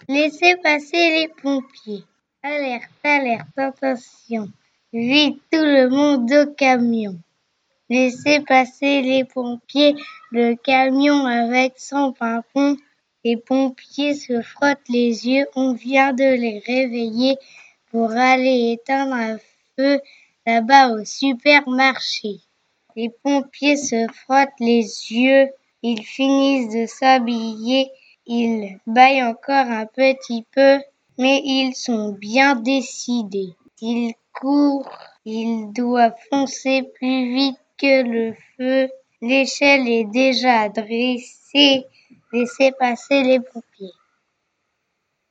Laissez passer les pompiers. Alerte, alerte, attention. Vite tout le monde au camion. Laissez passer les pompiers, le camion avec son pimpon. Les pompiers se frottent les yeux, on vient de les réveiller pour aller éteindre un feu là-bas au supermarché. Les pompiers se frottent les yeux, ils finissent de s'habiller, ils bâillent encore un petit peu, mais ils sont bien décidés. Ils courent, ils doivent foncer plus vite que le feu. L'échelle est déjà dressée, laissez passer les pompiers.